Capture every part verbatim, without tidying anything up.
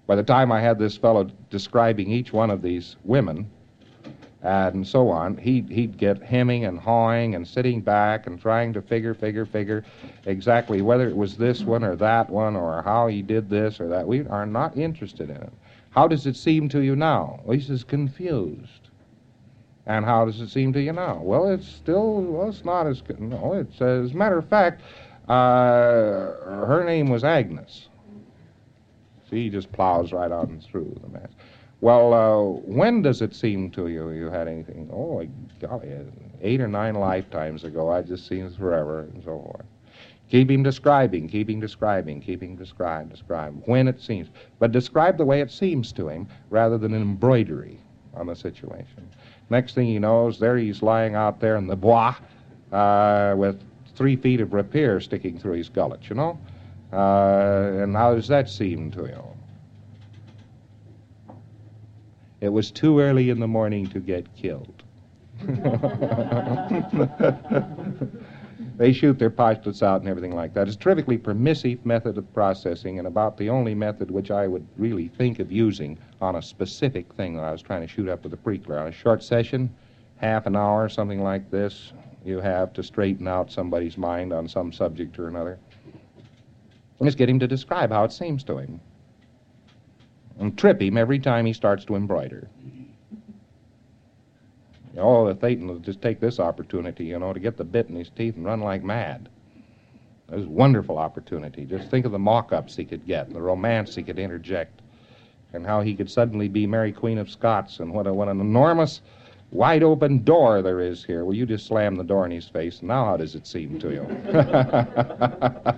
By the time I had this fellow describing each one of these women and so on, he'd, he'd get hemming and hawing and sitting back and trying to figure, figure, figure exactly whether it was this one or that one or how he did this or that. We are not interested in it. How does it seem to you now? Well, he says, confused. And how does it seem to you now? Well, it's still, well, it's not as, no, it's, uh, as a matter of fact, uh, her name was Agnes. See, he just plows right on through the mess. Well, uh, when does it seem to you you had anything? Oh, golly, eight or nine lifetimes ago. I just seen it forever and so forth. Keep him describing, keep him describing, keep him describe, describe, when it seems. But describe the way it seems to him rather than an embroidery on the situation. Next thing he knows, there he's lying out there in the bois uh, with three feet of rapier sticking through his gullet, you know? Uh, and how does that seem to you? It was too early in the morning to get killed. They shoot their postulates out and everything like that. It's a terrifically permissive method of processing and about the only method which I would really think of using on a specific thing that I was trying to shoot up with a Preakler. On a short session, half an hour, something like this, you have to straighten out somebody's mind on some subject or another. And just get him to describe how it seems to him. And trip him every time he starts to embroider. Oh, if Thetan will just take this opportunity, you know, to get the bit in his teeth and run like mad. It was a wonderful opportunity. Just think of the mock-ups he could get, the romance he could interject, and how he could suddenly be Mary Queen of Scots, and what, a, what an enormous, wide-open door there is here. Well, you just slam the door in his face, and now how does it seem to you?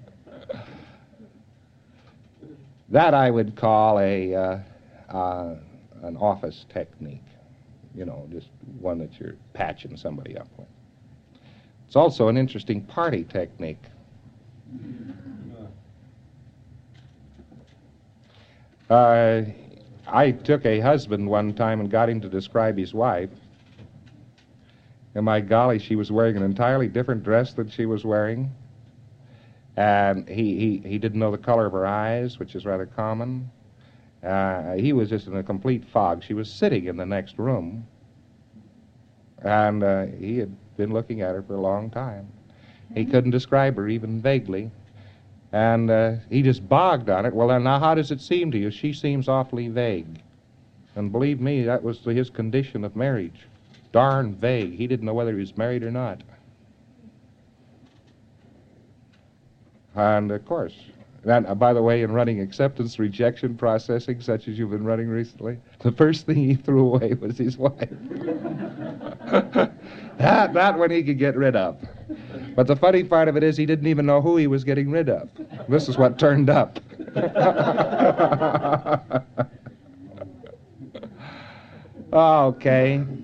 That I would call a uh, uh, an office technique, you know, just one that you're patching somebody up with. It's also an interesting party technique. Uh, I took a husband one time and got him to describe his wife, and my golly, she was wearing an entirely different dress than she was wearing. And he, he, he didn't know the color of her eyes, which is rather common. Uh, he was just in a complete fog. She was sitting in the next room, and uh, he had been looking at her for a long time. He couldn't describe her even vaguely, and uh, he just bogged on it. Well, then, now how does it seem to you? She seems awfully vague. And believe me, that was his condition of marriage. Darn vague. He didn't know whether he was married or not. And, of course, and, uh, by the way, in running acceptance rejection processing, such as you've been running recently, the first thing he threw away was his wife. that, that one he could get rid of. But the funny part of it is he didn't even know who he was getting rid of. This is what turned up. Okay.